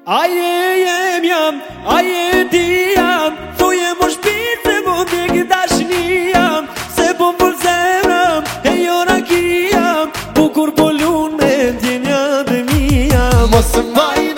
Aje jem jam, aje ti jam, thuje më shpirë se po t'jek dashnia, se po m'fol zemrëm, e jo rakia, bukur po lunë me t'jenja dhe mija. Mos më vaj